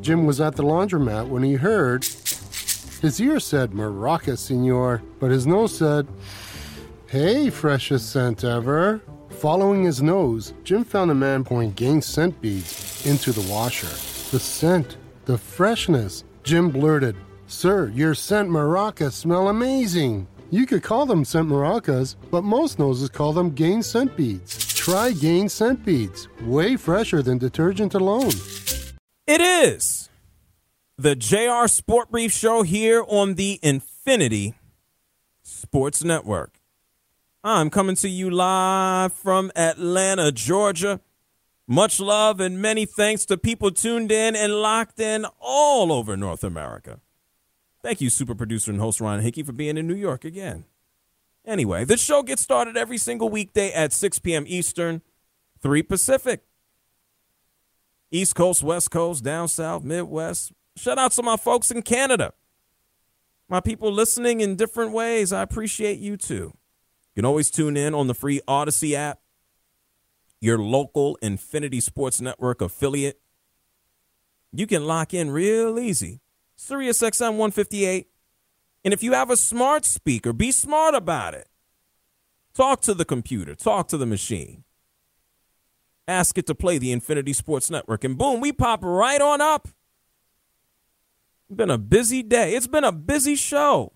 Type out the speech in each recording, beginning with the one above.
Jim was at the laundromat when he heard his ear said, "Maraca, senor," but his nose said, "Hey, freshest scent ever." Following his nose, Jim found a man pouring Gain scent beads into the washer. The scent, the freshness. Jim blurted, "Sir, your scent maracas smell amazing." You could call them scent maracas, but most noses call them Gain scent beads. Try Gain scent beads. Way fresher than detergent alone. It is the JR Sport Brief Show here on the Infinity Sports Network. I'm coming to you live from Atlanta, Georgia. Much love and many thanks to people tuned in and locked in all over North America. Thank you, super producer and host Ryan Hickey, for being in New York again. Anyway, this show gets started every single weekday at 6 p.m. Eastern, 3 Pacific. East Coast, West Coast, down south, Midwest. Shout out to my folks in Canada. My people listening in different ways, I appreciate you too. You can always tune in on the free Odyssey app, your local Infinity Sports Network affiliate. You can lock in real easy. Sirius XM 158. And if you have a smart speaker, be smart about it. Talk to the computer. Talk to the machine. Ask it to play the Infinity Sports Network. And boom, we pop right on up. It's been a busy day. It's been a busy show.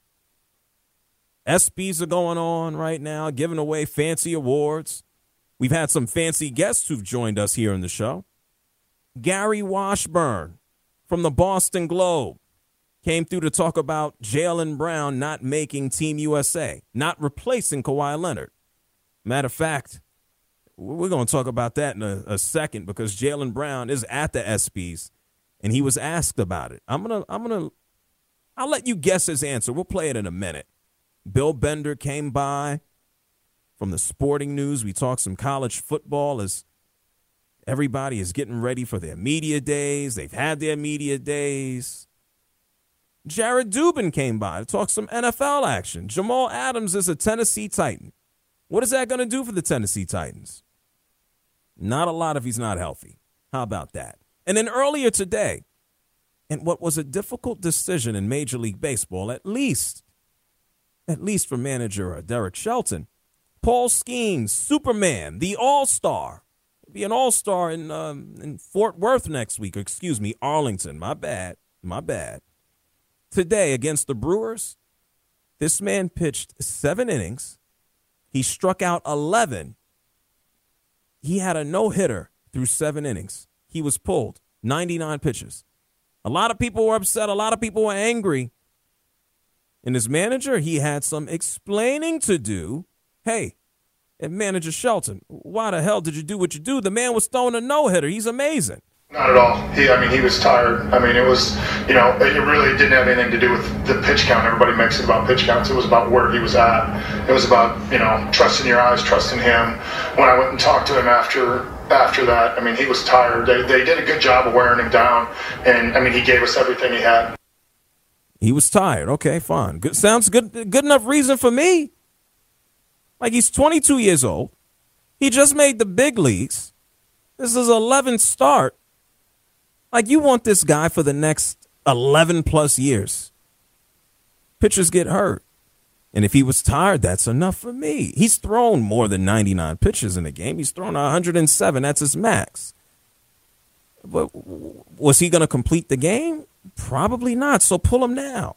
ESPYs are going on right now, giving away fancy awards. We've had some fancy guests who've joined us here in the show. Gary Washburn from the Boston Globe came through to talk about Jaylen Brown not making Team USA, not replacing Kawhi Leonard. Matter of fact, we're going to talk about that in a second because Jaylen Brown is at the ESPYs and he was asked about it. I'll let you guess his answer. We'll play it in a minute. Bill Bender came by from the Sporting News. We talked some college football as everybody is getting ready for their media days. They've had their media days. Jared Dubin came by to talk some NFL action. Jamal Adams is a Tennessee Titan. What is that going to do for the Tennessee Titans? Not a lot if he's not healthy. How about that? And then earlier today, in what was a difficult decision in Major League Baseball, at least for manager Derek Shelton, Paul Skeens, Superman, the All-Star, be an All-Star in Fort Worth next week. Excuse me, Arlington. My bad. Today against the Brewers, this man pitched 7 innings. He struck out 11. He had a no-hitter through 7 innings. He was pulled 99 pitches. A lot of people were upset. A lot of people were angry. And his manager, he had some explaining to do. Hey, and manager Shelton, why the hell did you do what you do? The man was throwing a no-hitter. He's amazing. Not at all. He was tired. It was, it really didn't have anything to do with the pitch count. Everybody makes it about pitch counts. It was about where he was at. It was about, trusting your eyes, trusting him. When I went and talked to him after that, he was tired. They did a good job of wearing him down. And, he gave us everything he had. He was tired. Okay, fine. Good, sounds good. Good enough reason for me. Like, he's 22 years old. He just made the big leagues. This is his 11th start. Like, you want this guy for the next 11 plus years. Pitchers get hurt. And if he was tired, that's enough for me. He's thrown more than 99 pitches in a game. He's thrown 107. That's his max. But was he going to complete the game? Probably not. So pull him now.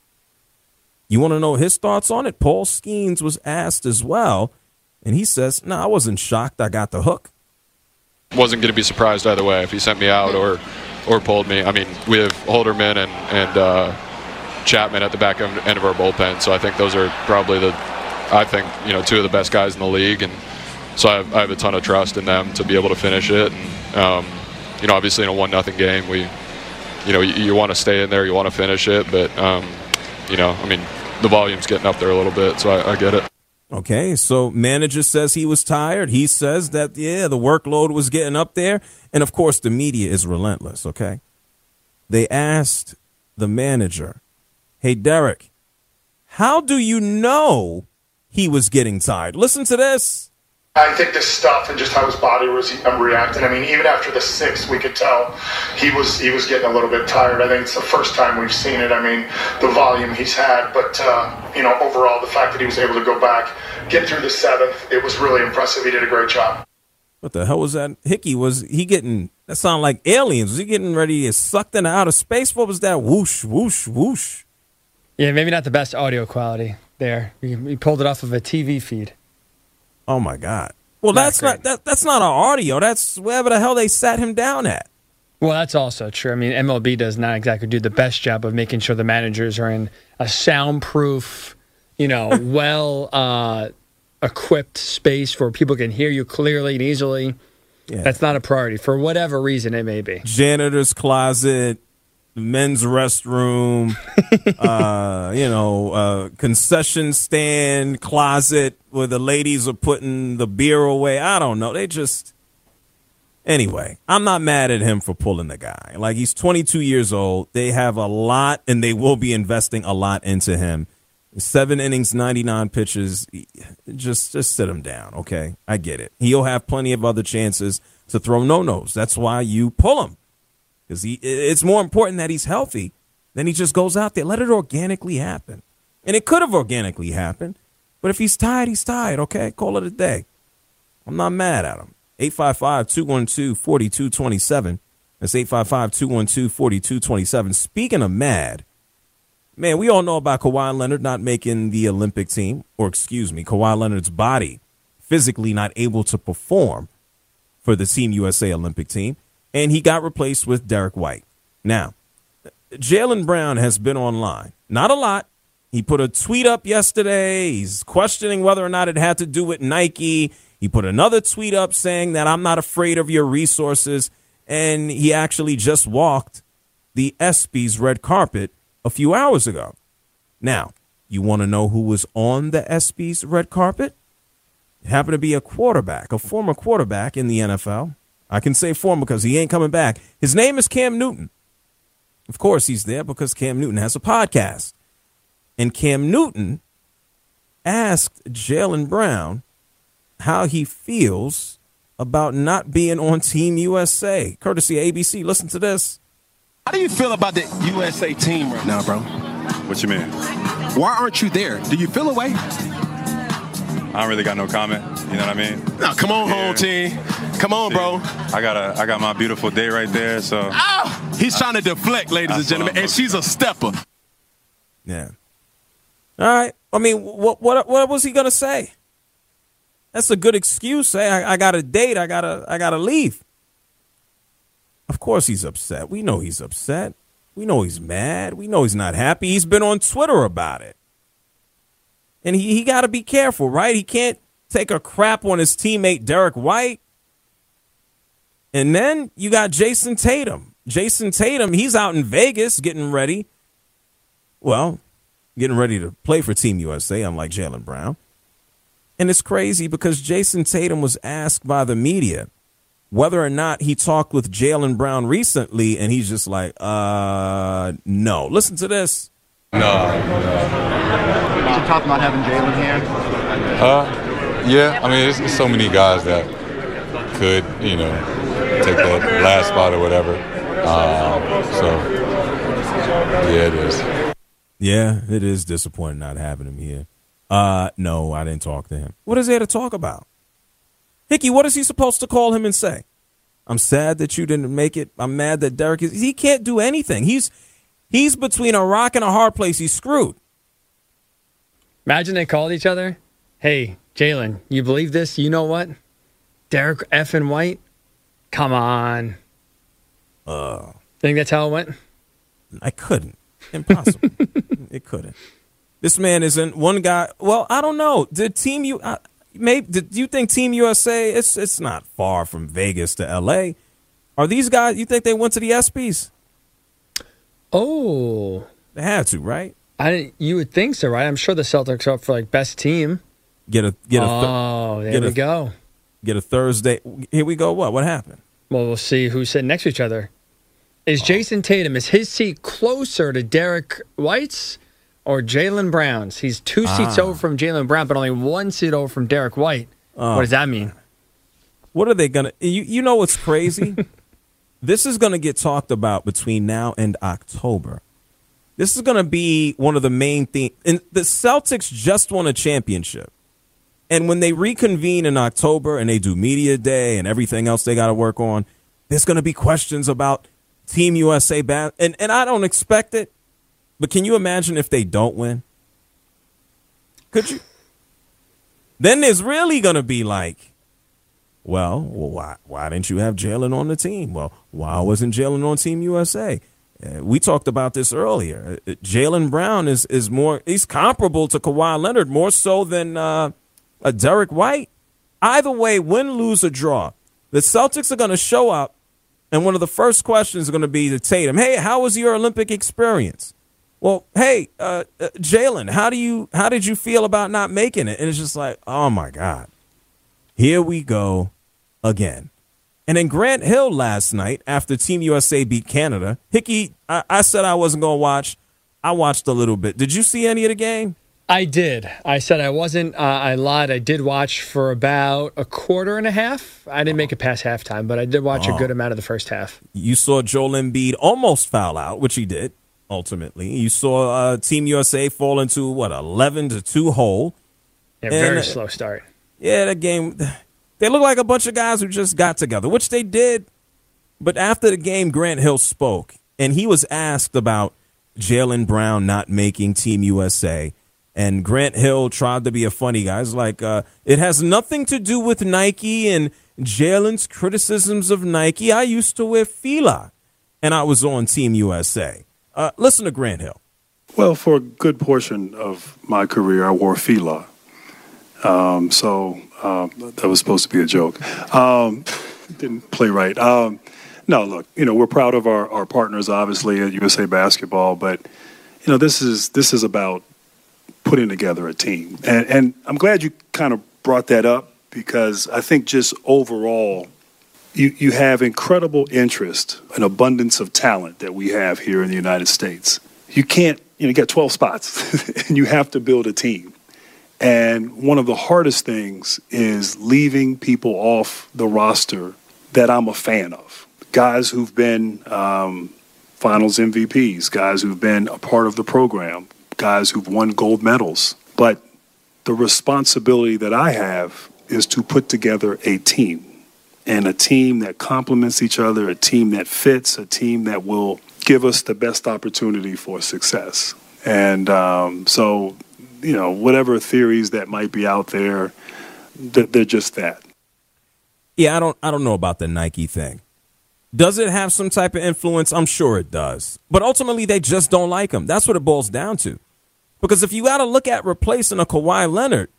You want to know his thoughts on it? Paul Skeens was asked as well. And he says, I wasn't shocked. I got the hook. Wasn't going to be surprised either way if he sent me out or pulled me. We have Holderman and Chapman at the back end of our bullpen, so I think those are probably two of the best guys in the league, and so I have a ton of trust in them to be able to finish it. And obviously in a 1-0 game, you want to stay in there, you want to finish it, but the volume's getting up there a little bit, so I get it. Okay, so manager says he was tired. He says that, the workload was getting up there. And, of course, the media is relentless, okay? They asked the manager, hey, Derek, how do you know he was getting tired? Listen to this. I think this stuff and just how his body was reacting. I mean, even after the 6th, we could tell he was getting a little bit tired. I think it's the first time we've seen it. I mean, the volume he's had, but overall, the fact that he was able to go back, get through the 7th, it was really impressive. He did a great job. What the hell was that? Hickey, was he getting, that sounded like aliens. Was he getting ready to get sucked into outer space? What was that? Whoosh, whoosh, whoosh. Yeah, maybe not the best audio quality there. We pulled it off of a TV feed. Oh my God! Well, that's not our audio. That's wherever the hell they sat him down at. Well, that's also true. I mean, MLB does not exactly do the best job of making sure the managers are in a soundproof, well equipped space where people can hear you clearly and easily. Yeah. That's not a priority for whatever reason it may be. Janitor's closet, men's restroom, concession stand, closet where the ladies are putting the beer away. I don't know. Anyway, I'm not mad at him for pulling the guy. Like, he's 22 years old. They have a lot, and they will be investing a lot into him. 7 innings, 99 pitches. Just sit him down, okay? I get it. He'll have plenty of other chances to throw no-nos. That's why you pull him. Because it's more important that he's healthy than he just goes out there. Let it organically happen. And it could have organically happened. But if he's tired, he's tired, okay? Call it a day. I'm not mad at him. 855-212-4227. That's 855-212-4227. Speaking of mad, man, we all know about Kawhi Leonard not making the Olympic team. Or, Kawhi Leonard's body physically not able to perform for the Team USA Olympic team. And he got replaced with Derek White. Now, Jaylen Brown has been online. Not a lot. He put a tweet up yesterday. He's questioning whether or not it had to do with Nike. He put another tweet up saying that I'm not afraid of your resources. And he actually just walked the ESPYs red carpet a few hours ago. Now, you want to know who was on the ESPYs red carpet? It happened to be a former quarterback in the NFL. I can say former because he ain't coming back. His name is Cam Newton. Of course, he's there because Cam Newton has a podcast. And Cam Newton asked Jaylen Brown how he feels about not being on Team USA. Courtesy of ABC. Listen to this. How do you feel about the USA team right now, bro? What you mean? Why aren't you there? Do you feel away? I don't really got no comment. You know what I mean? No, come on, home team. Come on, bro. I got my beautiful day right there. So he's trying to deflect, ladies and gentlemen, and she's a stepper. Yeah. All right. I mean, what was he gonna say? That's a good excuse. Say I got a date. I gotta leave. Of course he's upset. We know he's upset. We know he's mad. We know he's not happy. He's been on Twitter about it. And he got to be careful, right? He can't take a crap on his teammate Derek White. And then you got Jason Tatum. Jason Tatum, he's out in Vegas getting ready. Well, getting ready to play for Team USA, unlike Jaylen Brown. And it's crazy because Jason Tatum was asked by the media whether or not he talked with Jaylen Brown recently, and he's just like, no. Listen to this. No. Is it tough not having Jaylen here? Yeah. I mean, it's so many guys that could, take that last spot or whatever. Yeah, it is. Yeah, it is disappointing not having him here. No, I didn't talk to him. What is there to talk about? Hickey, what is he supposed to call him and say? I'm sad that you didn't make it. I'm mad that Derek is. He can't do anything. He's between a rock and a hard place. He's screwed. Imagine they called each other. Hey, Jaylen, you believe this? You know what? Derek effing White? Come on. Think that's how it went? I couldn't. Impossible. It couldn't. This man isn't one guy. Well, I don't know. Did you think Team USA? It's not far from Vegas to L.A. Are these guys? You think they went to the ESPYs? Oh, they had to, right? You would think so, right? I'm sure the Celtics are up for best team. There we go. Get a Thursday. Here we go. What happened? Well, we'll see who's sitting next to each other. Is Jason Tatum, is his seat closer to Derek White's or Jaylen Brown's? He's 2 seats over from Jaylen Brown, but only 1 seat over from Derek White. What does that mean? What are they going to – you know what's crazy? This is going to get talked about between now and October. This is going to be one of the main things. And the Celtics just won a championship. And when they reconvene in October and they do media day and everything else they got to work on, there's going to be questions about Team USA. And I don't expect it. But can you imagine if they don't win? Could you? Then there's really going to be like, well, why didn't you have Jalen on the team? Well, why wasn't Jalen on Team USA? We talked about this earlier. Jaylen Brown is more, he's comparable to Kawhi Leonard, more so than a Derek White. Either way, win, lose, or draw, the Celtics are going to show up, and one of the first questions is going to be to Tatum, hey, how was your Olympic experience? Well, hey, Jalen, how did you feel about not making it? And it's just like, oh, my God, here we go again. And then Grant Hill last night, after Team USA beat Canada, Hickey, I said I wasn't going to watch. I watched a little bit. Did you see any of the game? I did. I said I wasn't. I lied. I did watch for about a quarter and a half. I didn't make it past halftime, but I did watch a good amount of the first half. You saw Joel Embiid almost foul out, which he did, ultimately. You saw Team USA fall into, 11-2 hole. Yeah, very slow start. Yeah, that game... They look like a bunch of guys who just got together, which they did. But after the game, Grant Hill spoke, and he was asked about Jaylen Brown not making Team USA. And Grant Hill tried to be a funny guy. He's like, it has nothing to do with Nike and Jalen's criticisms of Nike. I used to wear Fila, and I was on Team USA. Listen to Grant Hill. Well, for a good portion of my career, I wore Fila. That was supposed to be a joke. Didn't play right. No, look, we're proud of our partners, obviously, at USA Basketball, but, this is about putting together a team. And I'm glad you kind of brought that up, because I think just overall, you have incredible interest, an abundance of talent that we have here in the United States. You can't, you got 12 spots, and you have to build a team. And one of the hardest things is leaving people off the roster that I'm a fan of. Guys who've been finals MVPs, guys who've been a part of the program, guys who've won gold medals. But the responsibility that I have is to put together a team, and a team that complements each other, a team that fits, a team that will give us the best opportunity for success. And whatever theories that might be out there, they're just that. Yeah, I don't know about the Nike thing. Does it have some type of influence? I'm sure it does. But ultimately, they just don't like him. That's what it boils down to. Because if you got to look at replacing a Kawhi Leonard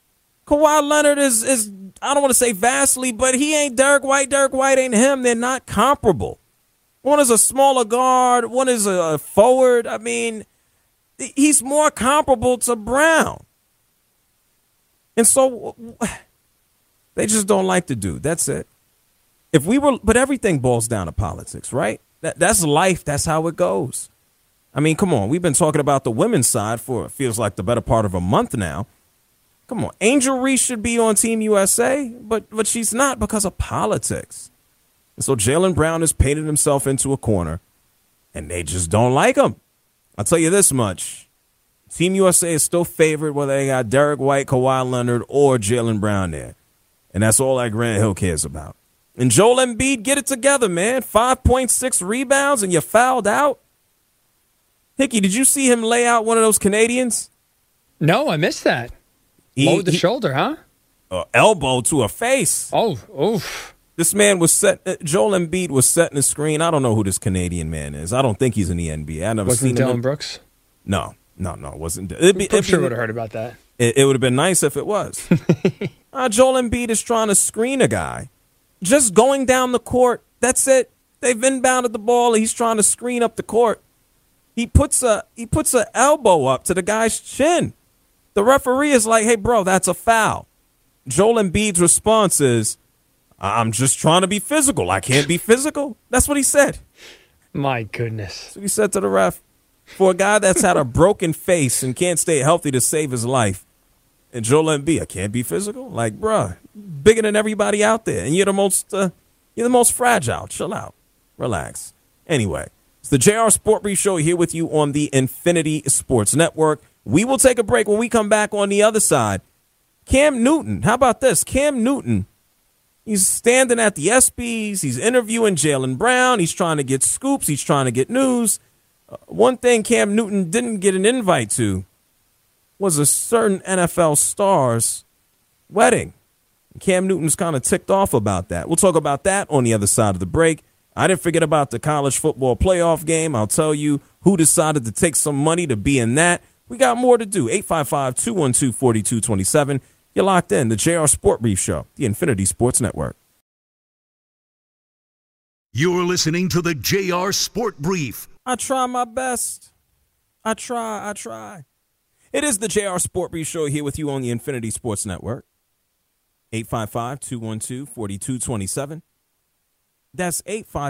is I don't want to say vastly, but he ain't Derek White. Derek White ain't him. They're not comparable. One is a smaller guard. One is a forward. I mean, he's more comparable to Brown. And so they just don't like the dude. That's it. But everything boils down to politics, right? That's life. That's how it goes. I mean, come on. We've been talking about the women's side for, it feels like, the better part of a month now. Come on. Angel Reese should be on Team USA, but she's not because of politics. And so Jaylen Brown has painted himself into a corner, and they just don't like him. I'll tell you this much. Team USA is still favored whether they got Derek White, Kawhi Leonard, or Jaylen Brown there. And that's all that Grant Hill cares about. And Joel Embiid, get it together, man. 5.6 rebounds and you fouled out. Hickey, did you see him lay out one of those Canadians? No, I missed that. Load the shoulder, huh? Elbow to a face. Oh, oof. This man was Joel Embiid was setting the screen. I don't know who this Canadian man is. I don't think he's in the NBA. I never wasn't seen him. Dillon Brooks? No, it wasn't. I'm sure would have heard about that. It would have been nice if it was. Joel Embiid is trying to screen a guy. Just going down the court. That's it. They've inbounded the ball. He's trying to screen up the court. He puts a elbow up to the guy's chin. The referee is like, hey, bro, that's a foul. Joel Embiid's response is, I'm just trying to be physical. I can't be physical. That's what he said. My goodness. That's what he said to the ref. For a guy that's had a broken face and can't stay healthy to save his life, And Joel Embiid, I can't be physical. Like, bruh, bigger than everybody out there, and you're the most fragile. Chill out, relax. Anyway, it's the JR Sport Brief Show here with you on the Infinity Sports Network. We will take a break. When we come back on the other side, Cam Newton. How about this? Cam Newton. He's standing at the ESPYs. He's interviewing Jaylen Brown. He's trying to get scoops. He's trying to get news. One thing Cam Newton didn't get an invite to was a certain NFL star's wedding. Cam Newton's kind of ticked off about that. We'll talk about that on the other side of the break. I didn't forget about the college football playoff game. I'll tell you who decided to take some money to be in that. We got more to do. 855-212-4227. You're locked in. The JR Sport Brief Show, the Infinity Sports Network. You're listening to the JR Sport Brief. I try my best. I try. It is the JR Sport Brief Show here with you on the Infinity Sports Network. 855-212-4227. That's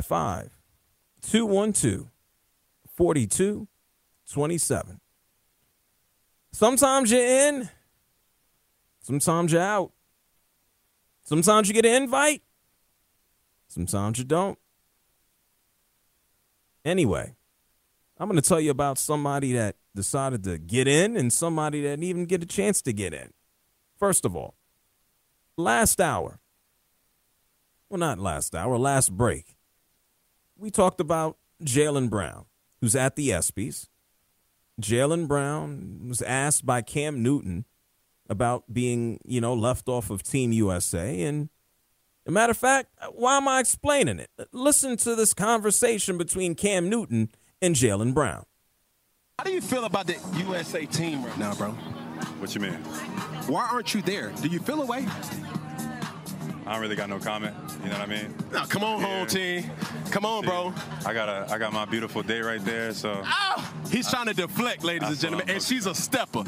855-212-4227. Sometimes you're in. Sometimes you're out. Sometimes you get an invite. Sometimes you don't. Anyway, I'm going to tell you about somebody that decided to get in and somebody that didn't even get a chance to get in. First of all, last break, we talked about Jaylen Brown, who's at the ESPYs. Jaylen Brown was asked by Cam Newton about being, left off of Team USA. And as a matter of fact, why am I explaining it? Listen to this conversation between Cam Newton and Jaylen Brown. How do you feel about the USA team right now, bro? What you mean? Why aren't you there? Do you feel away? I don't really got no comment. You know what I mean? No, come on, home team. Come on, bro. I got my beautiful day right there. So. Oh, he's trying to deflect, ladies and gentlemen, and she's a stepper.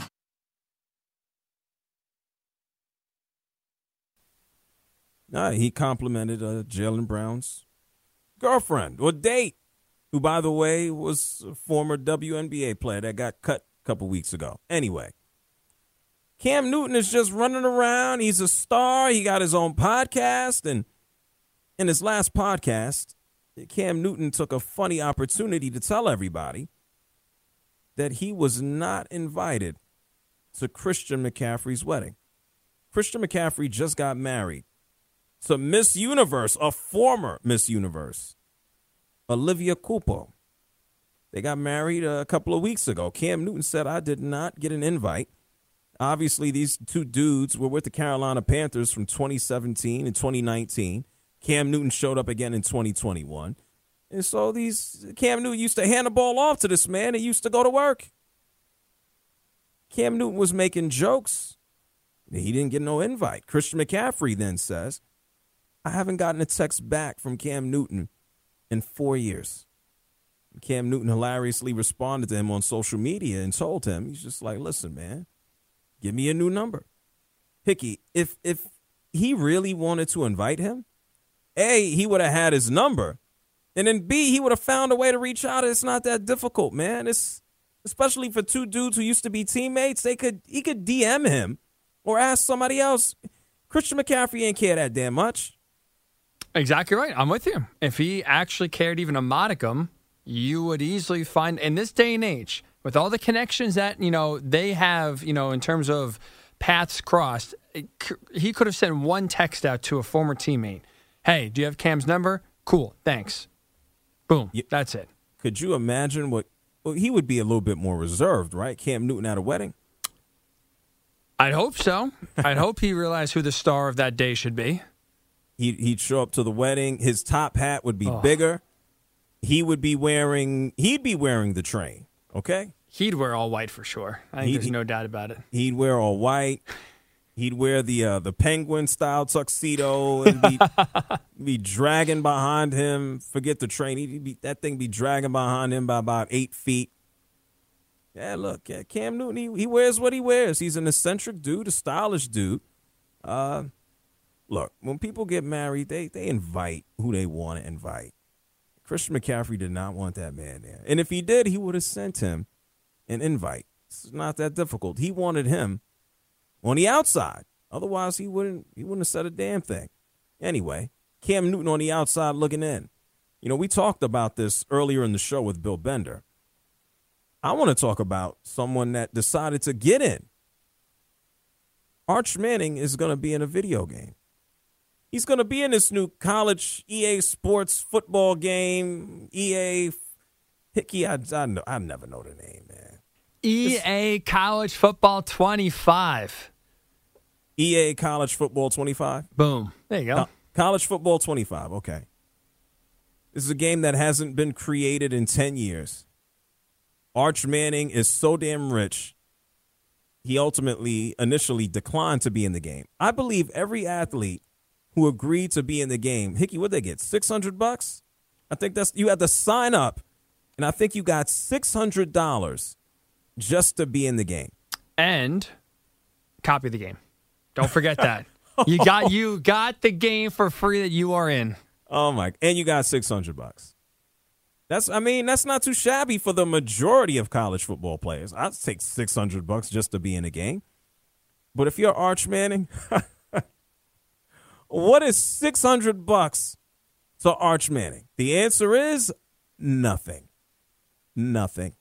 He complimented Jaylen Brown's girlfriend or date, who, by the way, was a former WNBA player that got cut a couple weeks ago. Anyway, Cam Newton is just running around. He's a star. He got his own podcast. And in his last podcast, Cam Newton took a funny opportunity to tell everybody that he was not invited to Christian McCaffrey's wedding. Christian McCaffrey just got married to Miss Universe, a former Miss Universe, Olivia Culpo. They got married a couple of weeks ago. Cam Newton said, I did not get an invite. Obviously, these two dudes were with the Carolina Panthers from 2017 and 2019. Cam Newton showed up again in 2021. And so Cam Newton used to hand the ball off to this man and used to go to work. Cam Newton was making jokes. He didn't get no invite. Christian McCaffrey then says, I haven't gotten a text back from Cam Newton in 4 years. Cam Newton hilariously responded to him on social media and told him, he's just like, listen, man, give me a new number. Hickey, if he really wanted to invite him, A, he would have had his number. And then B, he would have found a way to reach out. It's not that difficult, man. It's especially for two dudes who used to be teammates. He could DM him or ask somebody else. Christian McCaffrey ain't care that damn much. Exactly right. I'm with you. If he actually cared even a modicum, you would easily find, in this day and age, with all the connections that, they have, in terms of paths crossed, he could have sent one text out to a former teammate. Hey, do you have Cam's number? Cool, thanks. Boom, that's it. Could you imagine he would be a little bit more reserved, right? Cam Newton at a wedding? I'd hope so. I'd hope he realized who the star of that day should be. He'd show up to the wedding. His top hat would be bigger. He'd be wearing the train, okay? He'd wear all white for sure. I think there's no doubt about it. He'd wear all white. He'd wear the penguin-style tuxedo and be dragging behind him. Forget the train. That thing be dragging behind him by about 8 feet. Yeah, look, Cam Newton, he wears what he wears. He's an eccentric dude, a stylish dude. Look, when people get married, they invite who they want to invite. Christian McCaffrey did not want that man there. And if he did, he would have sent him an invite. It's not that difficult. He wanted him on the outside. Otherwise, he wouldn't have said a damn thing. Anyway, Cam Newton on the outside looking in. You know, we talked about this earlier in the show with Bill Bender. I want to talk about someone that decided to get in. Arch Manning is going to be in a video game. He's going to be in this new college EA Sports football game. EA Hickey, I never know the name, man. EA College Football 25. EA College Football 25? Boom. There you go. College Football 25, okay. This is a game that hasn't been created in 10 years. Arch Manning is so damn rich, he initially declined to be in the game. I believe every athlete who agreed to be in the game, Hickey, what'd they get, $600? I think you had to sign up, and I think you got $600 just to be in the game. And copy the game. Don't forget that. You got the game for free that you are in. Oh my! And you got $600. That's not too shabby for the majority of college football players. I'd take $600 just to be in a game. But if you're Arch Manning, what is $600 to Arch Manning? The answer is nothing. Nothing.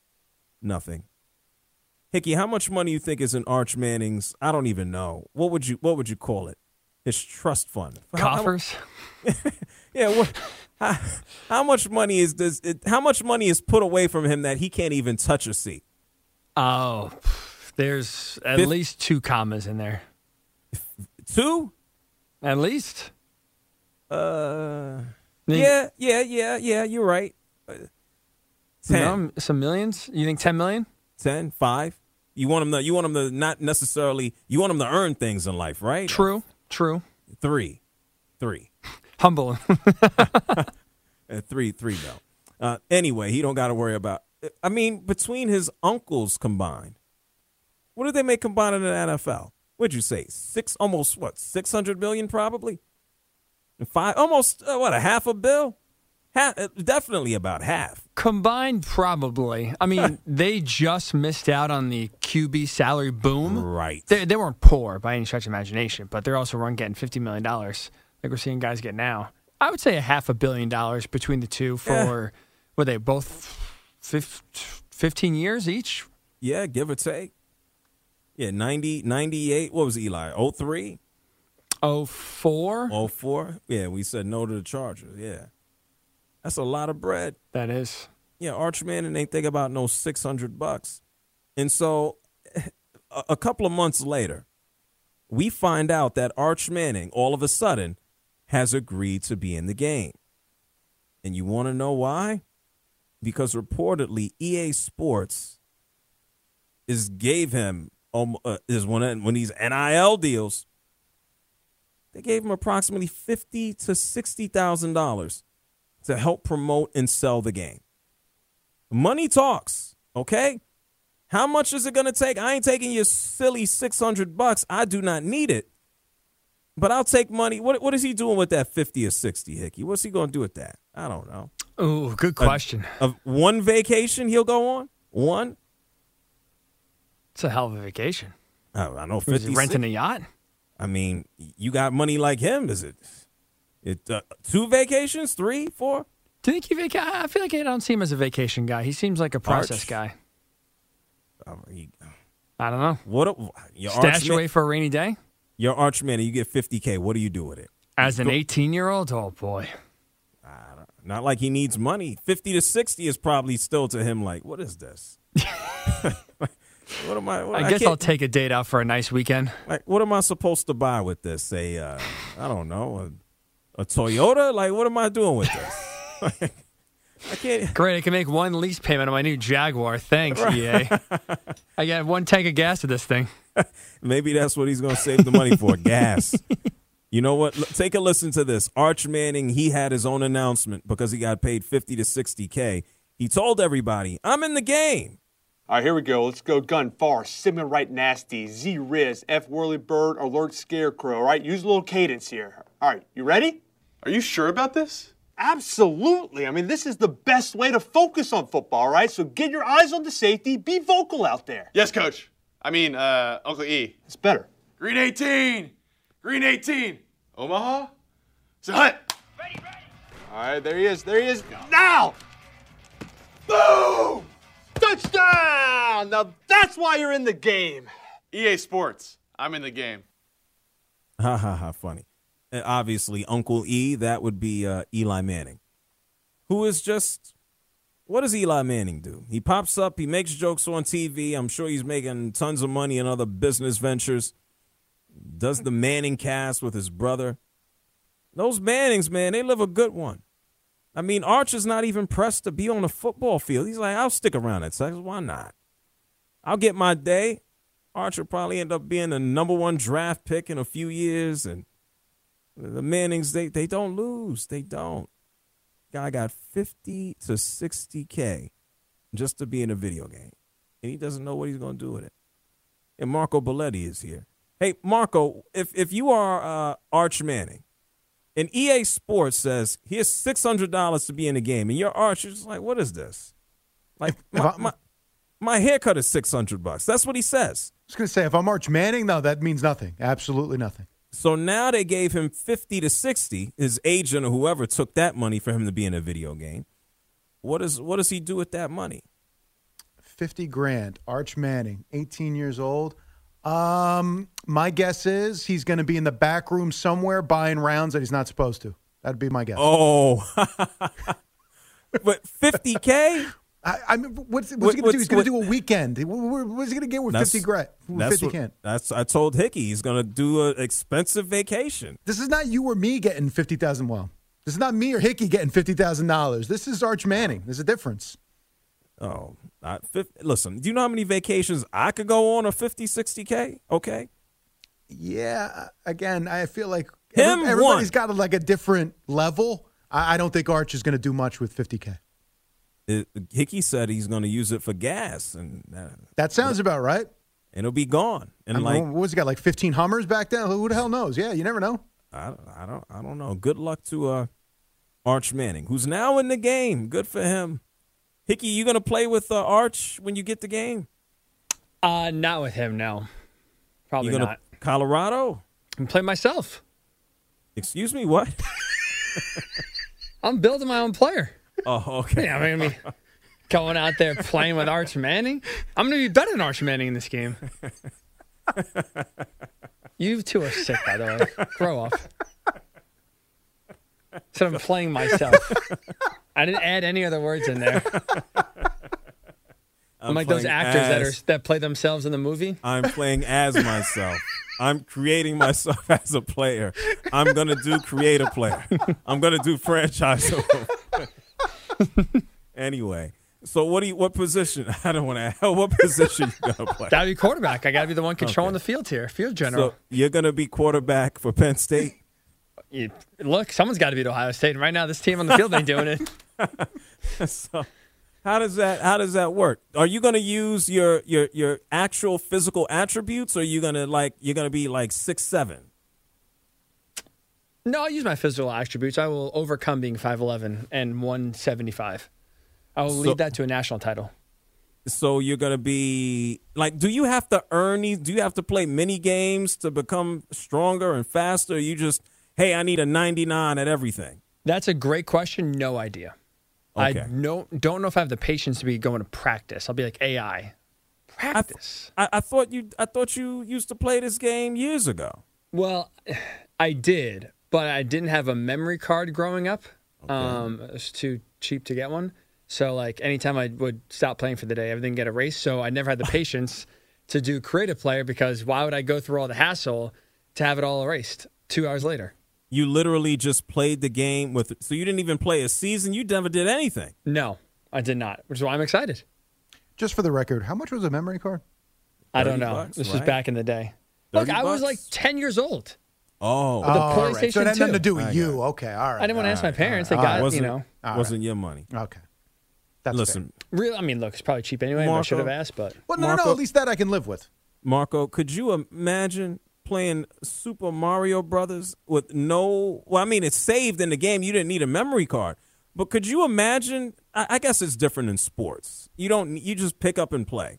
Hickey, how much money you think is in Arch Manning's? I don't even know. What would you call it? His trust fund. Coffers. Yeah. How much money is How much money is put away from him that he can't even touch a seat? Oh, there's at least 2 commas in there. 2? At least. Yeah. You're right. 10. Some millions. You think 10 million? 10, 5. You want him to not necessarily. You want him to earn things in life, right? True. 3. Humble. 3 mil. Anyway, he don't got to worry about. I mean, between his uncles combined, what did they make combined in the NFL? What'd you say? 600 million probably. 5, almost a half a bill. Definitely about half. Combined, probably. I mean, they just missed out on the QB salary boom. Right. They weren't poor by any stretch of imagination, but they're also getting $50 million like we're seeing guys get now. I would say $500 million between the two for, were they both 15 years each? Yeah, give or take. Yeah, 90, 98. What was Eli? 03? 04? 04? Yeah, we said no to the Chargers. Yeah. That's a lot of bread. That is. Yeah, Arch Manning ain't think about no $600. And so a couple of months later, we find out that Arch Manning all of a sudden has agreed to be in the game. And you want to know why? Because reportedly EA Sports gave him when these NIL deals, they gave him approximately $50,000 to $60,000 to help promote and sell the game. Money talks, okay? How much is it going to take? I ain't taking your silly $600. I do not need it. But I'll take money. What is he doing with that 50 or 60, Hickey? What's he going to do with that? I don't know. Oh, good question. One vacation he'll go on? One? It's a hell of a vacation. I know. 50, is he renting a yacht? I mean, you got money like him. Is it 2 vacations? 3, 4? Do you think I feel like I don't see him as a vacation guy. He seems like a process guy. I don't know. Stash away for a rainy day? You're Arch Manning. You get $50K. What do you do with it? As an 18-year-old? Oh, boy. Not like he needs money. 50 to 60 is probably still to him like, what is this? What am I? I guess I'll take a date out for a nice weekend. Like, what am I supposed to buy with this? I don't know, a Toyota? Like, what am I doing with this? I can't. Great, I can make one lease payment on my new Jaguar. Thanks, EA. I got 1 tank of gas to this thing. Maybe that's what he's going to save the money for, gas. You know what? Take a listen to this. Arch Manning, he had his own announcement because he got paid 50 to 60K. He told everybody, I'm in the game. All right, here we go. Let's go Gun, Far, Simon Right Nasty, Z-Riz, F Whirlybird, Alert Scarecrow. All right, use a little cadence here. All right, you ready? Are you sure about this? Absolutely. I mean, this is the best way to focus on football, all right? So get your eyes on the safety. Be vocal out there. Yes, Coach. Uncle E. It's better. Green 18. Green 18. Omaha? So hut. All right, there he is. There he is. Now! Boom! Touchdown! Now that's why you're in the game. EA Sports. I'm in the game. Ha ha ha, funny. And obviously, Uncle E, that would be Eli Manning, who is just, what does Eli Manning do? He pops up, he makes jokes on TV. I'm sure he's making tons of money in other business ventures. Does the Manning cast with his brother. Those Mannings, man, they live a good one. I mean, Archer's not even pressed to be on a football field. He's like, I'll stick around at Texas. Why not? I'll get my day. Archer probably end up being the number 1 draft pick in a few years, and the Mannings, they don't lose. They don't. Guy got 50 to 60K just to be in a video game, and he doesn't know what he's going to do with it. And Marco Belletti is here. Hey, Marco, if you are Arch Manning, and EA Sports says, here's $600 to be in the game, and you're Arch, you're just like, what is this? Like, my haircut is $600. That's what he says. I was going to say, if I'm Arch Manning, no, that means nothing. Absolutely nothing. So now they gave him 50 to 60. His agent or whoever took that money for him to be in a video game. What does he do with that money? $50,000. Arch Manning, 18 years old. My guess is he's going to be in the back room somewhere buying rounds that he's not supposed to. That'd be my guess. Oh, but $50K? I mean, what's he going to do? He's going to do a weekend. What's he going to get with $50,000? I told Hickey he's going to do an expensive vacation. This is not you or me getting $50,000. Well, this is not me or Hickey getting $50,000. This is Arch Manning. There's a difference. Oh, listen, do you know how many vacations I could go on 50, 60K? Okay. Yeah. Again, I feel like everybody's got like a different level. I don't think Arch is going to do much with $50K. Hickey said he's going to use it for gas, and that sounds about right. And it'll be gone. And what was he got, like 15 Hummers back then? Who the hell knows? Yeah, you never know. I don't know. Good luck to Arch Manning, who's now in the game. Good for him. Hickey, you going to play with Arch when you get the game? Not with him, no. Probably you not. Colorado? I'm playing myself. Excuse me, what? I'm building my own player. Oh, okay. Yeah, I mean, going out there playing with Arch Manning. I'm going to be better than Arch Manning in this game. You two are sick, by the way. Grow up. So I'm playing myself. I didn't add any other words in there. I'm like those actors that play themselves in the movie. I'm playing as myself. I'm creating myself as a player. I'm going to do create a player. I'm going to do franchise. Anyway, so what position? I don't want to. What position you gonna play? Gotta be quarterback. I gotta be the one controlling the field here. Field general. So you're gonna be quarterback for Penn State. Look, someone's got to beat Ohio State, and right now this team on the field ain't doing it. So how does that work? Are you gonna use your actual physical attributes, or are you gonna be like 6'7"? No, I'll use my physical attributes. I will overcome being 5'11" and 175. I will lead that to a national title. So you're going to be like, do you have to earn these? Do you have to play mini games to become stronger and faster? Or you just, hey, I need a 99 at everything? That's a great question. No idea. Okay. I don't know if I have the patience to be going to practice. I'll be like AI. Practice. I thought you used to play this game years ago. Well, I did. But I didn't have a memory card growing up. Okay. It was too cheap to get one. So, like, anytime I would stop playing for the day, everything get erased. So I never had the patience to do creative player because why would I go through all the hassle to have it all erased 2 hours later? You literally just played the game so you didn't even play a season? You never did anything? No, I did not, which is why I'm excited. Just for the record, how much was a memory card? I don't know. This was back in the day. Look, I was like 10 years old. Oh, the PlayStation right. So it had 2. nothing to do with you. Okay, all right. I didn't want to ask my parents. They got it, Wasn't your money. Okay. Listen. Real. I mean, look, it's probably cheap anyway. Marco, I should have asked, but. Well, no. At least that I can live with. Marco, could you imagine playing Super Mario Brothers with no? Well, I mean, it's saved in the game. You didn't need a memory card. But could you imagine? I guess it's different in sports. You just pick up and play.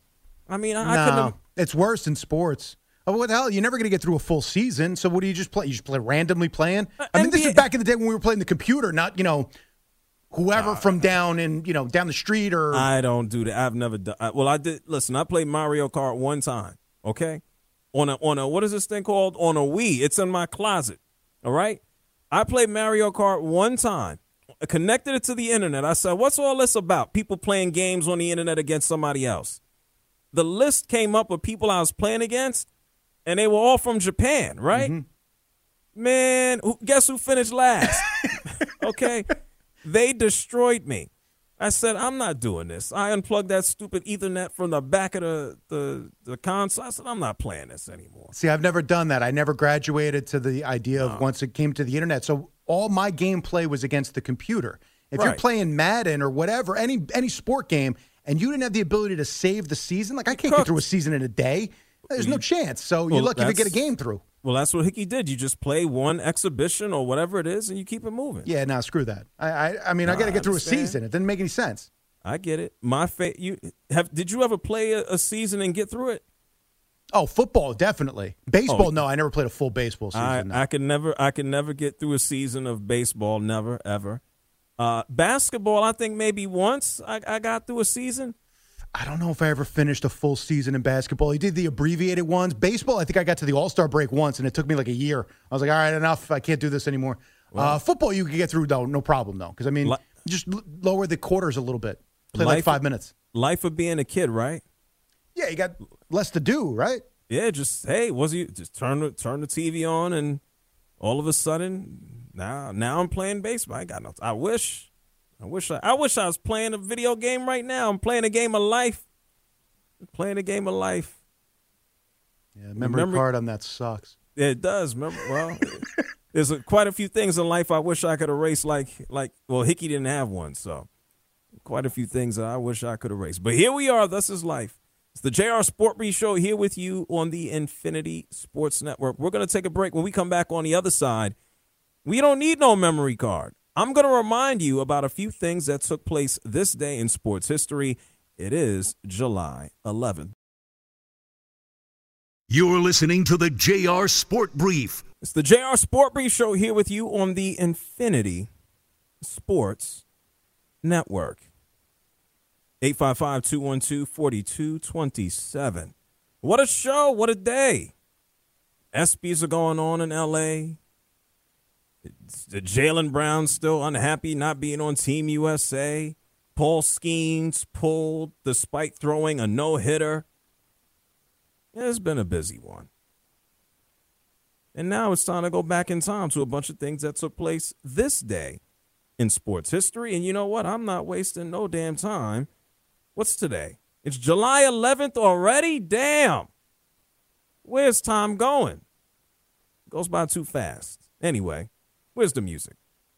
I mean, I couldn't. It's worse in sports. Oh, what the hell? You're never going to get through a full season. So what do you just play? You just play randomly playing? I mean, this was back in the day when we were playing the computer, not, whoever from down the street or. I don't do that. I've never done. Well, I did. Listen, I played Mario Kart one time. Okay, on a what is this thing called? On a Wii. It's in my closet. All right. I played Mario Kart one time. I connected it to the internet. I said, "What's all this about? People playing games on the internet against somebody else." The list came up of people I was playing against, and they were all from Japan. Right? Mm-hmm. Man, guess who finished last? Okay. They destroyed me. I said, I'm not doing this. I unplugged that stupid Ethernet from the back of the console. I said, I'm not playing this anymore. See, I've never done that. I never graduated to the idea of once it came to the internet. So all my gameplay was against the computer. If you're playing Madden or whatever, any sport game, and you didn't have the ability to save the season, like I can't get through a season in a day. There's no chance. So you're lucky to get a game through. Well, that's what Hickey did. You just play one exhibition or whatever it is, and you keep it moving. Yeah, no, screw that. I mean, I got to get through a season. It didn't make any sense. I get it. Did you ever play a season and get through it? Oh, football, definitely. Baseball, no, I never played a full baseball season. I could never get through a season of baseball. Never, ever. Basketball, I think maybe once I got through a season. I don't know if I ever finished a full season in basketball. He did the abbreviated ones. Baseball, I think I got to the All-Star break once, and it took me like a year. I was like, all right, enough. I can't do this anymore. Well, football, you can get through, though, no problem, though. Because, I mean, just lower the quarters a little bit. Play like 5 minutes. Life of being a kid, right? Yeah, you got less to do, right? Yeah, just turn the TV on, and all of a sudden, now I'm playing baseball. I got no. I wish I was playing a video game right now. I'm playing a game of life. Yeah, memory card on that sucks. Yeah, it does. There's quite a few things in life I wish I could erase. Well, Hickey didn't have one, so quite a few things that I wish I could erase. But here we are. Thus is life. It's the JR Sport Brief Show here with you on the Infinity Sports Network. We're going to take a break. When we come back on the other side, we don't need no memory card. I'm going to remind you about a few things that took place this day in sports history. It is July 11th. You're listening to the JR Sport Brief. It's the JR Sport Brief Show here with you on the Infinity Sports Network. 855-212-4227. What a show. What a day. ESPYs are going on in L.A., Jaylen Brown still unhappy not being on Team USA. Paul Skeens pulled despite throwing a no-hitter. It's been a busy one. And now it's time to go back in time to a bunch of things that took place this day in sports history. And you know what? I'm not wasting no damn time. What's today? It's July 11th already? Damn. Where's time going? It goes by too fast. Anyway. Where's the music?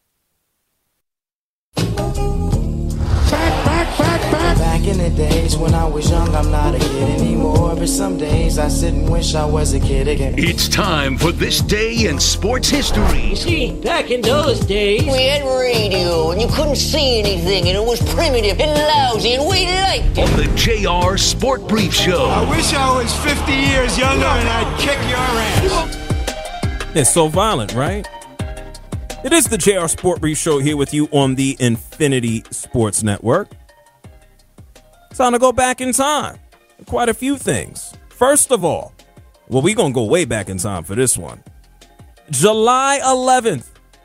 Back in the days when I was young, I'm not a kid anymore. But some days I sit and wish I was a kid again. It's time for This Day in Sports History. You see, back in those days, we had radio and you couldn't see anything and it was primitive and lousy and we liked it. On the JR Sport Brief Show. I wish I was 50 years younger and I'd kick your ass. It's so violent, right? It is the JR Sport Brief Show here with you on the Infinity Sports Network. It's time to go back in time. Quite a few things. First of all, we're going to go way back in time for this one. July 11th,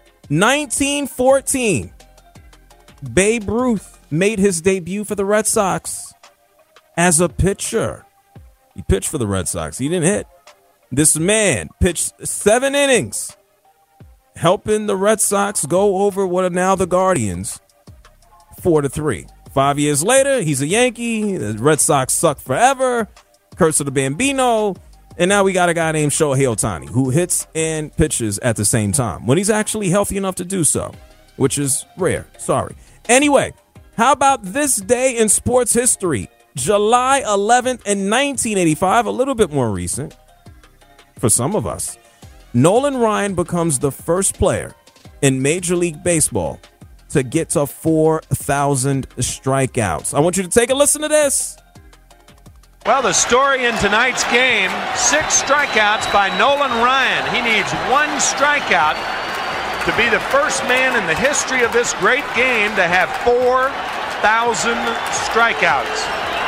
1914. Babe Ruth made his debut for the Red Sox as a pitcher. He pitched for the Red Sox. He didn't hit. This man pitched 7 innings. Helping the Red Sox go over what are now the Guardians 4-3. 5 years later, he's a Yankee. The Red Sox suck forever. Curse of the Bambino. And now we got a guy named Shohei Ohtani who hits and pitches at the same time when he's actually healthy enough to do so, which is rare. Sorry. Anyway, how about this day in sports history? July 11th in 1985, a little bit more recent for some of us. Nolan Ryan becomes the first player in Major League Baseball to get to 4,000 strikeouts. I want you to take a listen to this. Well, the story in tonight's game, 6 strikeouts by Nolan Ryan. He needs 1 strikeout to be the first man in the history of this great game to have 4,000 strikeouts.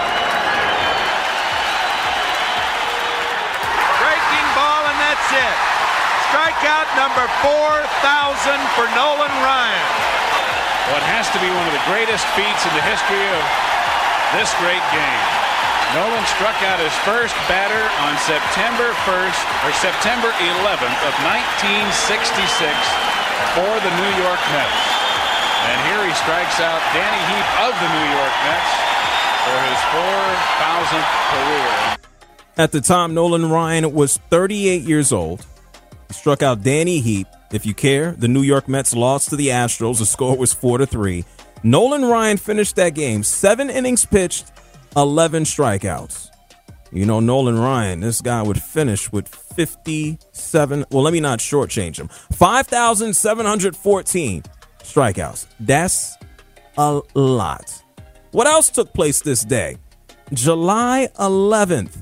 Breaking ball, and that's it. Strikeout number 4,000 for Nolan Ryan. What has to be one of the greatest feats in the history of this great game. Nolan struck out his first batter on September 1st or September 11th of 1966 for the New York Mets. And here he strikes out Danny Heep of the New York Mets for his 4,000th career. At the time, Nolan Ryan was 38 years old. He struck out Danny Heep. If you care, the New York Mets lost to the Astros. The score was 4-3. Nolan Ryan finished that game, 7 innings pitched, 11 strikeouts. You know, Nolan Ryan, this guy would finish with 57. Well, let me not shortchange him. 5,714 strikeouts. That's a lot. What else took place this day? July 11th,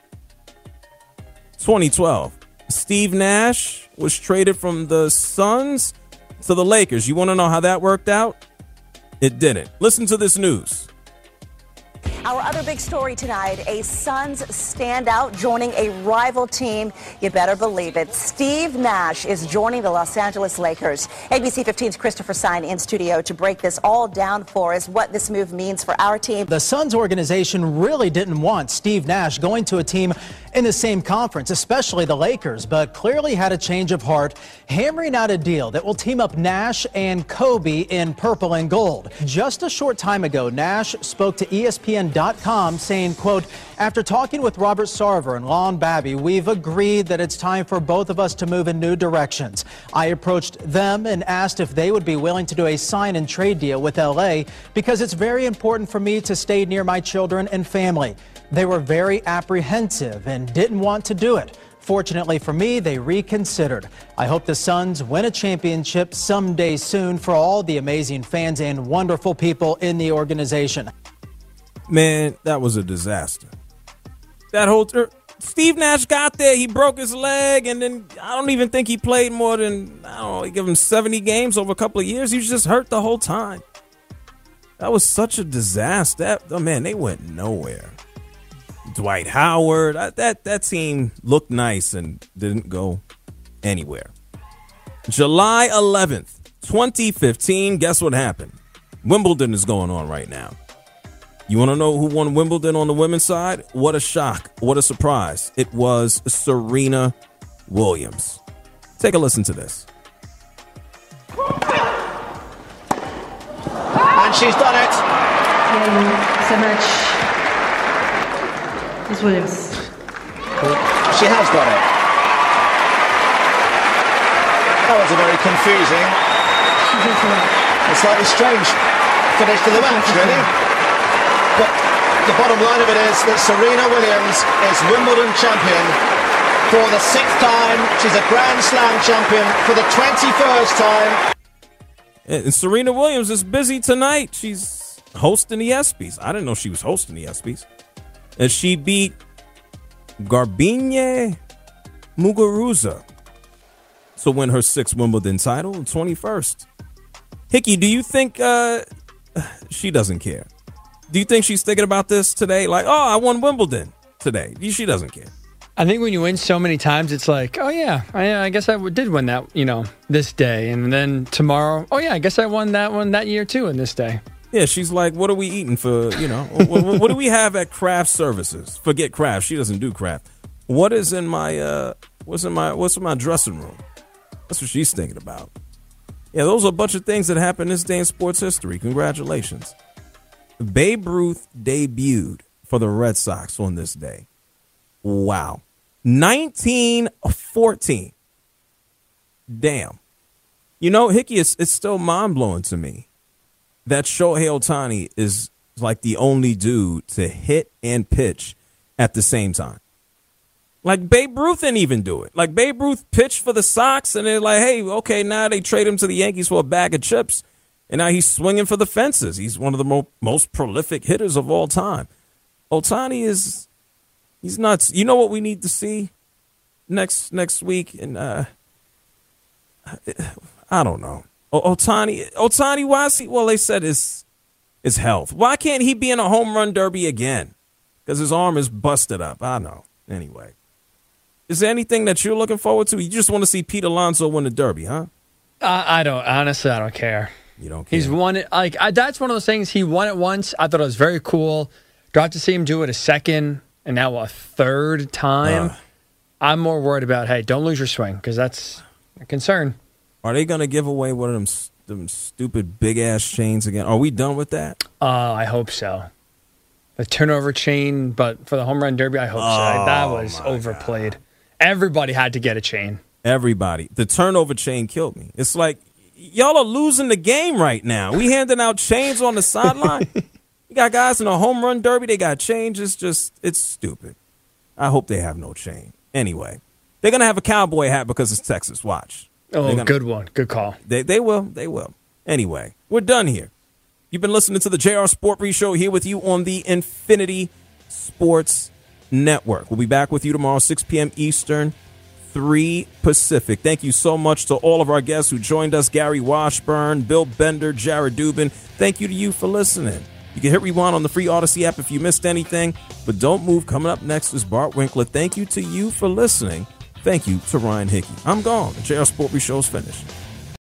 2012. Steve Nash was traded from the Suns to the Lakers. You want to know how that worked out? It didn't. Listen to this news. Our other big story tonight, a Suns standout joining a rival team. You better believe it. Steve Nash is joining the Los Angeles Lakers. ABC 15's Christopher Stein in studio to break this all down for us, what this move means for our team. The Suns organization really didn't want Steve Nash going to a team in the same conference, especially the Lakers, but clearly had a change of heart, hammering out a deal that will team up Nash and Kobe in purple and gold. Just a short time ago, Nash spoke to ESPN.com saying, quote, "After talking with Robert Sarver and Lon Babby, we've agreed that it's time for both of us to move in new directions. I approached them and asked if they would be willing to do a sign and trade deal with LA because it's very important for me to stay near my children and family. They were very apprehensive and didn't want to do it. Fortunately for me, they reconsidered. I hope the Suns win a championship someday soon for all the amazing fans and wonderful people in the organization." Man, that was a disaster. That whole Steve Nash got there, he broke his leg, and then I don't even think he played more than, I don't know, they give him 70 games over a couple of years. He was just hurt the whole time. That was such a disaster. Man, they went nowhere. Dwight Howard, that team looked nice and didn't go anywhere. July 11th, 2015, guess what happened? Wimbledon is going on right now. You want to know who won Wimbledon on the women's side? What a shock. What a surprise. It was Serena Williams. Take a listen to this. And she's done it. Thank you so much. Ms. Williams. She has done it. That was a very confusing, a slightly strange finish to the match, really. But the bottom line of it is that Serena Williams is Wimbledon champion for the 6th time. She's a Grand Slam champion for the 21st time. And Serena Williams is busy tonight. She's hosting the ESPYs. I didn't know she was hosting the ESPYs. And she beat Garbine Muguruza to win her 6th Wimbledon title, 21st. Hickey, do you think she doesn't care? Do you think she's thinking about this today? Like, oh, I won Wimbledon today. She doesn't care. I think when you win so many times, it's like, oh, yeah, I guess I did win that, this day. And then tomorrow, oh, yeah, I guess I won that one that year, too, in this day. Yeah, she's like, what are we eating for, what do we have at craft services? Forget craft. She doesn't do craft. What is in my, what's in my dressing room? That's what she's thinking about. Yeah, those are a bunch of things that happened this day in sports history. Congratulations. Babe Ruth debuted for the Red Sox on this day. Wow. 1914. Damn. Hickey, it's still mind-blowing to me that Shohei Ohtani is like the only dude to hit and pitch at the same time. Like, Babe Ruth didn't even do it. Like, Babe Ruth pitched for the Sox, and they're like, hey, okay, now they trade him to the Yankees for a bag of chips, and now he's swinging for the fences. He's one of the most prolific hitters of all time. Ohtani is He's nuts. You know what we need to see next week? And I don't know. Ohtani, why is he? Well, they said his health. Why can't he be in a home run derby again? Because his arm is busted up. I know. Anyway. Is there anything that you're looking forward to? You just want to see Pete Alonso win the derby, huh? I don't. Honestly, I don't care. You don't care? He's won it. That's one of those things. He won it once. I thought it was very cool. Got to see him do it a second and now a third time. I'm more worried about, hey, don't lose your swing, because that's a concern. Are they going to give away one of them stupid big-ass chains again? Are we done with that? I hope so. The turnover chain, but for the home run derby, I hope so. That was overplayed. God. Everybody had to get a chain. Everybody. The turnover chain killed me. It's like, y'all are losing the game right now. We handing out chains on the sideline. You got guys in a home run derby. They got chains. It's stupid. I hope they have no chain. Anyway, they're going to have a cowboy hat because it's Texas. Watch. Oh, good one. Good call. They will. They will. Anyway, we're done here. You've been listening to the JR Sport Brief Show here with you on the Infinity Sports Network. We'll be back with you tomorrow, 6 p.m. Eastern, 3 Pacific. Thank you so much to all of our guests who joined us, Gary Washburn, Bill Bender, Jared Dubin. Thank you to you for listening. You can hit rewind on the free Odyssey app if you missed anything, but don't move. Coming up next is Bart Winkler. Thank you to you for listening. Thank you to Ryan Hickey. I'm gone. The JR Sport Brief Show is finished.